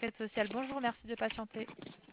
l'enquête sociale. Bonjour, merci de patienter.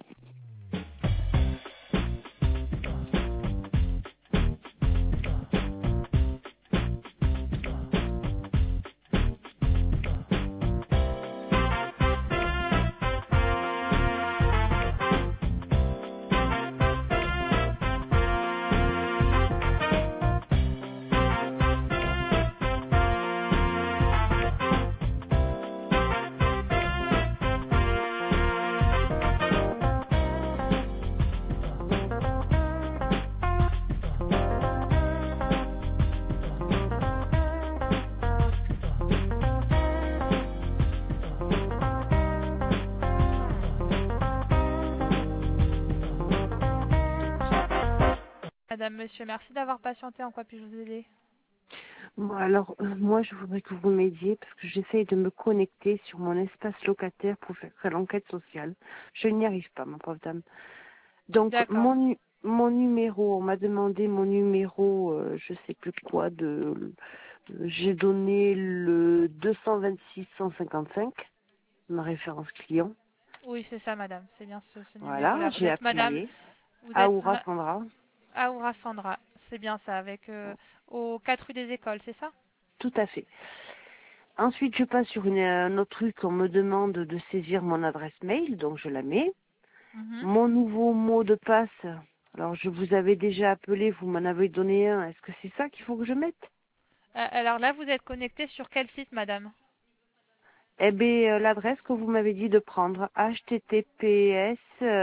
Madame, monsieur, merci d'avoir patienté. En quoi puis-je vous aider? Bon, alors, moi, je voudrais que vous m'aidiez parce que j'essaye de me connecter sur mon espace locataire pour faire l'enquête sociale. Je n'y arrive pas, ma pauvre dame. Donc, D'accord. mon numéro, on m'a demandé mon numéro, je sais plus quoi, j'ai donné le 226 155, ma référence client. Oui, c'est ça, madame. C'est bien ce Voilà, numéro-là. Vous j'ai êtes madame, appuyé. vous êtes Aoura Sandra. Aoura Sandra. C'est bien ça, avec aux 4 rues des Écoles, c'est ça? Tout à fait. Ensuite, je passe sur un autre truc, on me demande de saisir mon adresse mail, donc je la mets. Mhm. Mon nouveau mot de passe, alors je vous avais déjà appelé, vous m'en avez donné un. Est-ce que c'est ça qu'il faut que je mette? Alors là, vous êtes connecté sur quel site, madame? Eh bien, l'adresse que vous m'avez dit de prendre, https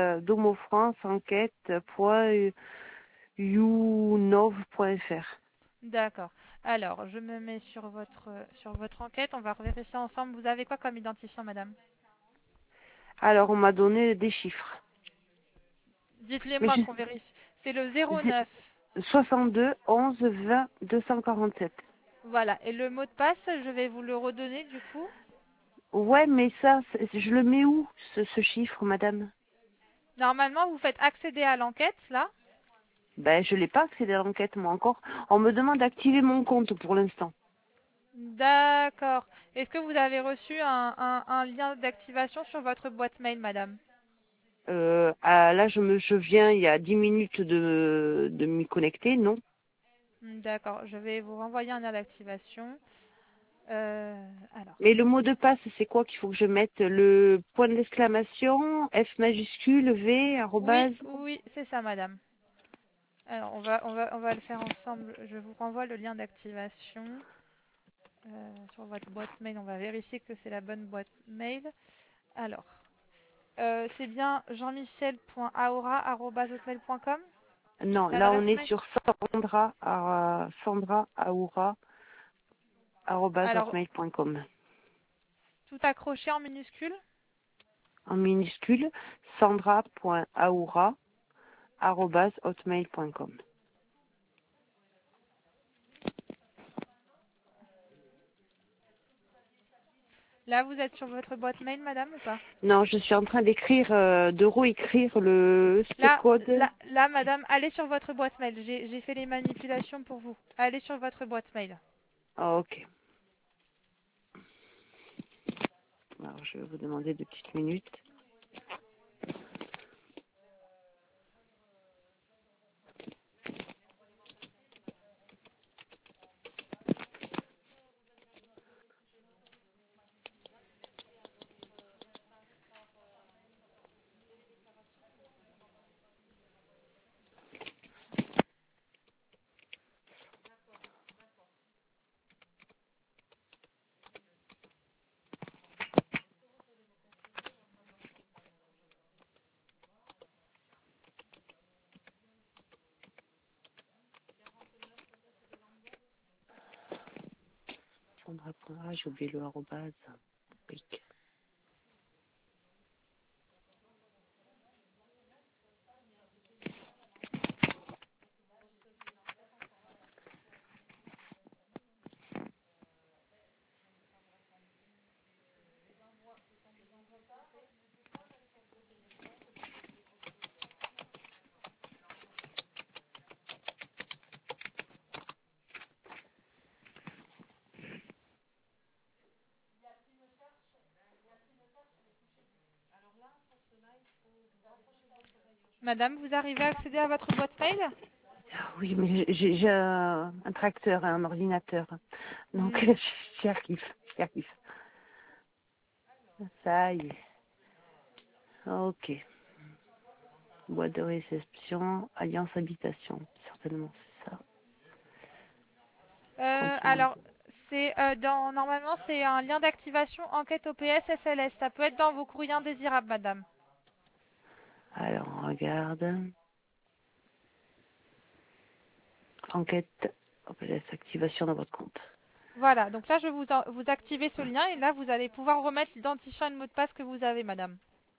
domofrance-enquête.younov.fr. D'accord. Alors, je me mets sur votre enquête. On va vérifier ensemble. Vous avez quoi comme identifiant, madame? Alors, on m'a donné des chiffres. Dites-les Mais moi qu'on vérifie. C'est le 09. 62 11 20 247. Voilà. Et le mot de passe, je vais vous le redonner du coup. Ouais, mais ça, je le mets où, ce chiffre, madame? Normalement, vous faites accéder à l'enquête, là. Ben, je l'ai pas accédé à l'enquête, moi encore. On me demande d'activer mon compte pour l'instant. D'accord. Est-ce que vous avez reçu un lien d'activation sur votre boîte mail, madame? Là, je viens il y a 10 minutes de m'y connecter, non? D'accord. Je vais vous renvoyer un lien d'activation. Alors. Mais le mot de passe, c'est quoi qu'il faut que je mette? Le point d'exclamation, F majuscule, V, Oui, arrobase. oui, c'est ça, madame. Alors, on va le faire ensemble. Je vous renvoie le lien d'activation sur votre boîte mail. On va vérifier que c'est la bonne boîte mail. Alors, c'est bien jean-michel.aura@hotmail.com, Non, là, l'adresse on est mail. sur Sandra Aoura, arrobase Alors, hotmail.com. tout accroché en minuscule. En minuscule, sandra.aoura, arrobase hotmail.com. Là, vous êtes sur votre boîte mail, madame, ou pas? Non, je suis en train d'écrire, de réécrire ce Là, code. là, madame, allez sur votre boîte mail. J'ai fait les manipulations pour vous. Allez sur votre boîte mail. Ah, ok. Alors, je vais vous demander 2 petites minutes. Sandra, j'ai oublié le arrobase. Pic. Madame, vous arrivez à accéder à votre boîte mail? Oui, mais j'ai un tracteur et un ordinateur. Donc, Hmm. j'y arrive, j'y arrive. Ça y est. Ok. Boîte de réception, Alliance Habitation. Certainement, c'est ça. Continuer. Alors, c'est normalement c'est un lien d'activation enquête OPS SLS. Ça peut être dans vos courriers indésirables, madame. Alors, on regarde. Enquête. Hop, laisse activation dans votre compte. Voilà, donc là je vais vous activer ce lien et là vous allez pouvoir remettre l'identifiant et le mot de passe que vous avez, madame.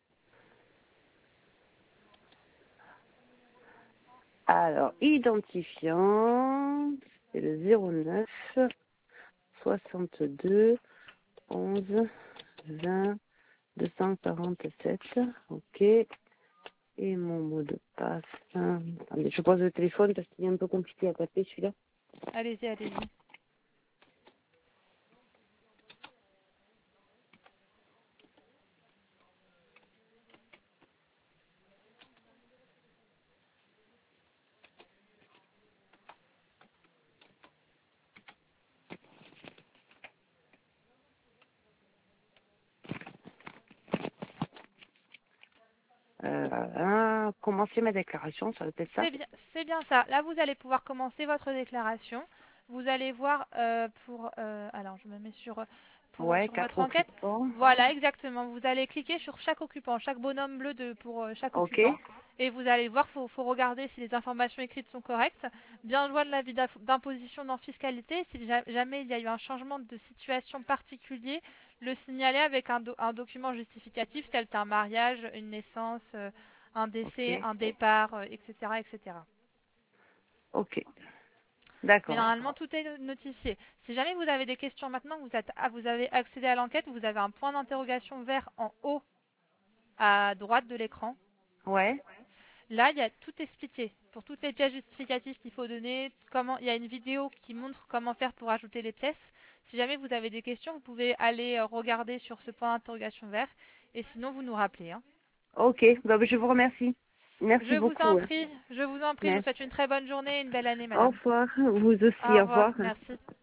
Alors, identifiant. C'est le 09 62 11 20 247. Ok. Et mon mot de passe. Attendez, je pose le téléphone parce qu'il est un peu compliqué à taper celui-là. Allez-y, allez-y. Commencer ma déclaration, ça va être ça. C'est bien ça. Là vous allez pouvoir commencer votre déclaration. Vous allez voir alors je me mets Ouais, sur 4 votre enquête. occupants. Voilà, exactement. Vous allez cliquer sur chaque occupant, chaque bonhomme bleu pour chaque Ok, occupant. Et vous allez voir, faut regarder si les informations écrites sont correctes. Bien joindre l'avis d'imposition dans fiscalité. Si jamais il y a eu un changement de situation particulier, le signaler avec un document justificatif tel qu'un mariage, une naissance, un décès, ok, un départ, etc., etc. ok. Mais D'accord. normalement, tout est notifié. Si jamais vous avez des questions maintenant que vous avez accédé à l'enquête, vous avez un point d'interrogation vert en haut à droite de l'écran. Ouais, Là, il y a tout expliqué. Pour toutes les pièces justificatives qu'il faut donner, il y a une vidéo qui montre comment faire pour ajouter les pièces. Si jamais vous avez des questions, vous pouvez aller regarder sur ce point d'interrogation vert. Et sinon, vous nous rappelez, hein. ok. Bah, je vous remercie. Je Merci vous en beaucoup. prie, je vous en prie, je vous Merci. souhaite une très bonne journée et une belle année, Au madame. revoir. Vous aussi, Au au revoir, revoir. merci.